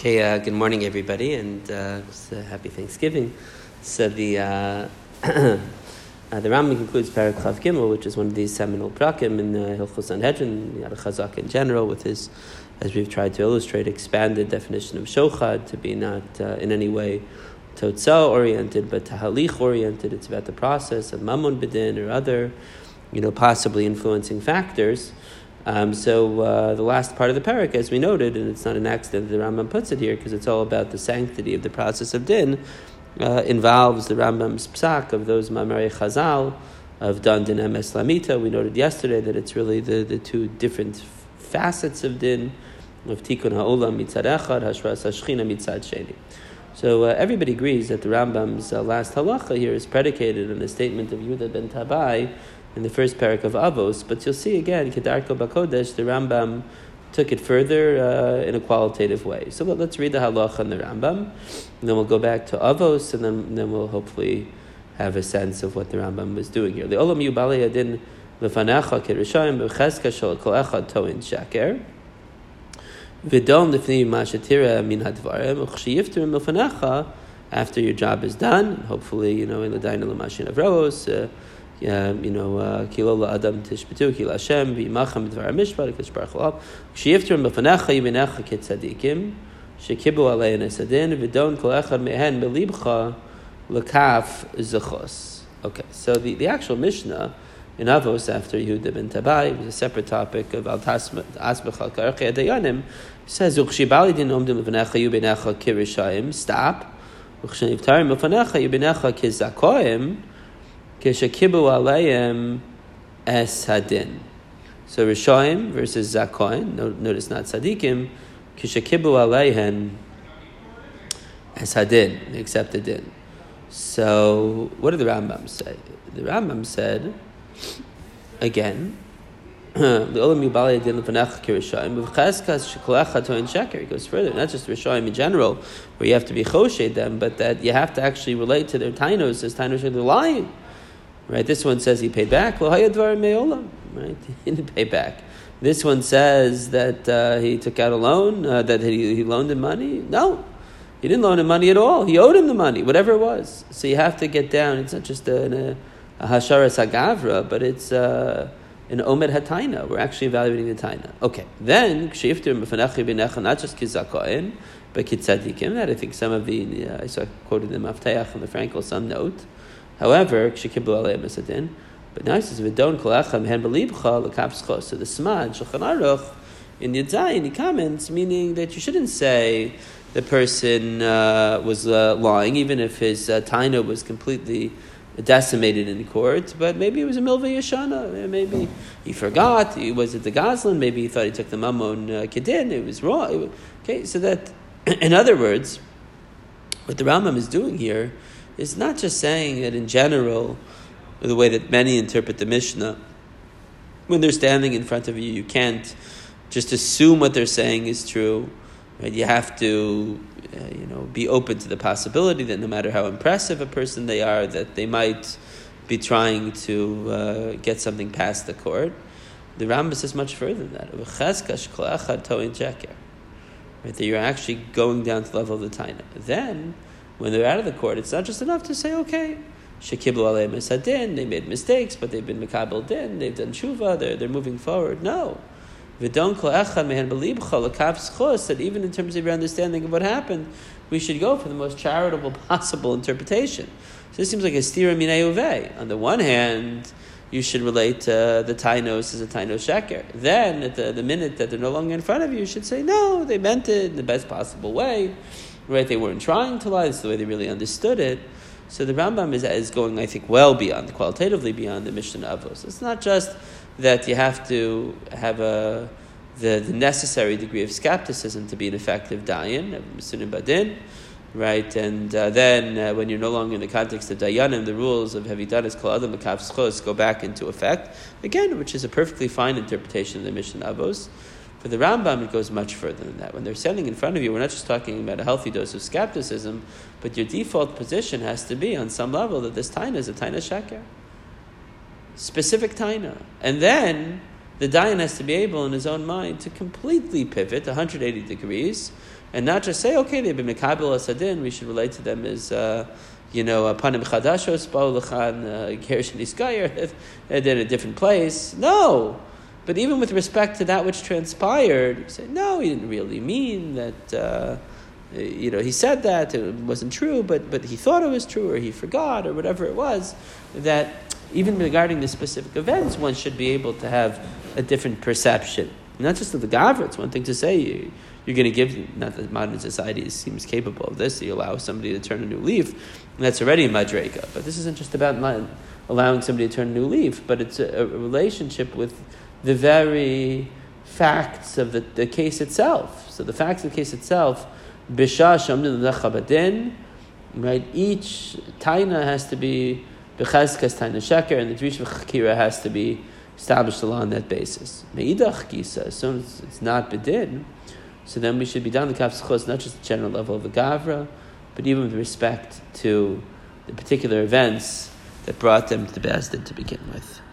Okay, good morning, everybody, and happy Thanksgiving. So the Rambam concludes Parak Chav Gimel, which is one of these seminal prakim in Hilchos Sanhedrin, Yad Chazak in general, with his, as we've tried to illustrate, expanded definition of shochad to be not in any way totzah oriented, but tahalich oriented. It's about the process of mammon b'din or other, possibly influencing factors. So the last part of the parak, as we noted, and it's not an accident that the Rambam puts it here, because it's all about the sanctity of the process of din, involves the Rambam's psak of those Mamarei Chazal of dan din emes lamita. We noted yesterday that it's really the two different facets of din, of tikkun ha'olam mitzad echad, hashras hashchina mitzad sheni. So everybody agrees that the Rambam's last halacha here is predicated on a statement of Yehuda ben Tabai in the first parak of Avos, but you'll see again, Kedarko Bakodesh, the Rambam took it further in a qualitative way. So let's read the halacha in the Rambam, and then we'll go back to Avos, and then we'll hopefully have a sense of what the Rambam was doing here. The Olam Yubali Adin Lefanecha Kirishayim B'Cheska Shel Kol Echad Toin Shaker V'Dom Lefni Mashatira Min Hadvarim Uchshiyifterim Lefanecha. After your job is done, hopefully in L'Dayin L'Mashin Avros. Kilola Adam Tishbetu, Kil Hashem, V'imachem Dvar Mishpat, Kish Baruch Hu. Sheyifterim B'Fanecha Yimenecha Ketzadikim, Shekibu Alein Esadin, V'don Kol Echad Mehen Belibcha L'Kaf Zechos. Okay, so the actual Mishnah in Avos after Yehuda ben Tabai was a separate topic of Al Tasbecha Karchei Dayanim. Says Uchshibali Din Omdim L'Fanecha Yimenecha Kirishayim. Stop. Uchshenivtarim B'Fanecha Yimenecha Kizakoim. Keshakibu alayim es hadin. So Rishoim versus Zakoin. Notice not Tzadikim. Keshakibu alayhen es hadin. They accept the din. So what did the Rambam say? The Rambam said again. The Olam Yubali Adin Lefanech Kirishoim B'Cheskas Shekolacha Toin Sheker. It goes further, not just Rishoim in general, where you have to be choshed them, but that you have to actually relate to their tainos as tainos are lying. Right, this one says he paid back. Right, he didn't pay back. This one says that he took out a loan, that he loaned him money. No, he didn't loan him money at all. He owed him the money, whatever it was. So you have to get down. It's not just a hasharas hagavra, but it's an omed hataina. We're actually evaluating the taina. Okay, then not just kizakoin, but kitzadikim. That I think some of the I saw quoted the Mafteach and the Frankel some note. However, but now he says, "V'don kol echad mehen belibcha l'kapschos." So the Smad Shulchan Aruch in Yud Zayin he comments, meaning that you shouldn't say the person was lying, even if his taina was completely decimated in court. But maybe it was a milva yeshana. Maybe he forgot. He was at the Gazlan. Maybe he thought he took the mammon kedin. It was wrong. Okay, so that, in other words, what the Rambam is doing here is not just saying that in general, the way that many interpret the Mishnah, when they're standing in front of you, you can't just assume what they're saying is true. Right? You have to, be open to the possibility that no matter how impressive a person they are, that they might be trying to get something past the court. The Rambam says much further than that. Right? That you're actually going down to the level of the taina. Then, when they're out of the court, it's not just enough to say, okay, Shekiblu aleim es hadin, they made mistakes, but they've been mekabel din, they've done tshuva, they're moving forward. No. V'don kol echad mehen belibcha l'kaf schos, that even in terms of your understanding of what happened, we should go for the most charitable possible interpretation. So this seems like a stira minei uvei. On the one hand, you should relate the tainos as a tainos sheker. Then, at the minute that they're no longer in front of you, you should say, no, they meant it in the best possible way. Right, they weren't trying to lie. That's the way they really understood it. So the Rambam is going, I think, well beyond, qualitatively beyond the Mishnah Avos. It's not just that you have to have the necessary degree of skepticism to be an effective dayan, Misunim Badin, right? And then when you're no longer in the context of dayanim, the rules of Hevidanis Kol Adam L'Kaf Schos go back into effect again, which is a perfectly fine interpretation of the Mishnah Avos. For the Rambam, it goes much further than that. When they're standing in front of you, we're not just talking about a healthy dose of skepticism, but your default position has to be on some level that this taina is a taina sheker. Specific taina. And then the dayan has to be able in his own mind to completely pivot 180 degrees and not just say, okay, they've been mekabel asadin, we should relate to them as, panim chadashos, ba'u lechan, gershon iskayer, and in a different place. No! But even with respect to that which transpired, you say, no, he didn't really mean that, he said that, it wasn't true, but he thought it was true, or he forgot, or whatever it was, that even regarding the specific events, one should be able to have a different perception. Not just of the Gavra, it's one thing to say you're going to give, not that modern society seems capable of this, you allow somebody to turn a new leaf, and that's already a madrega. But this isn't just about allowing somebody to turn a new leaf, but it's a relationship with the very facts of the case itself. So the facts of the case itself, Bisha Shamdin Lechabadin, right? Each taina has to be Bechazkas taina sheker, and the Drisha Chakira has to be established along that basis. Meidach Gisa, as soon as it's not bedin, so then we should be down the kapsachos, not just the general level of the Gavra, but even with respect to the particular events that brought them to the Bezdin to begin with.